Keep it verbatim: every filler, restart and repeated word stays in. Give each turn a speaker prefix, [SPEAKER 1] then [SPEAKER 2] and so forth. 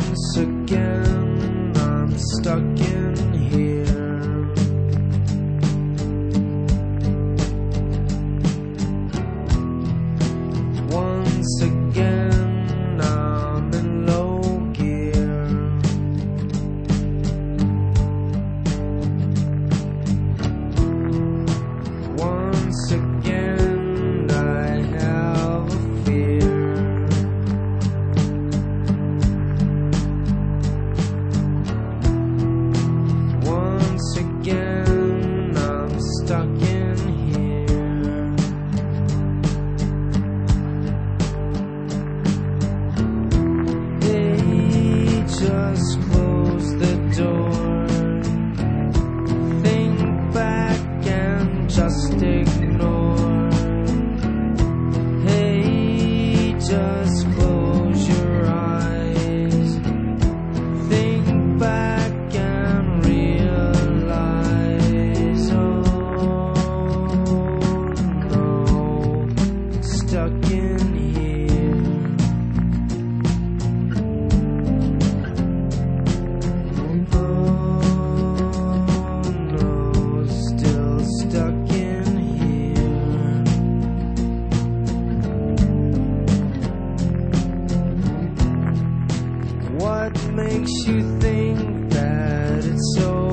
[SPEAKER 1] Once again, I'm stuck in here. Once again, I'm in low gear. Once again, I have a fear. Once again, I'm stuck in here. They just close the door. Think back and just ignore. Hey, just close your eyes. Think back and realize, oh no, stuck in here. Oh no, still stuck in here. What makes you think that it's so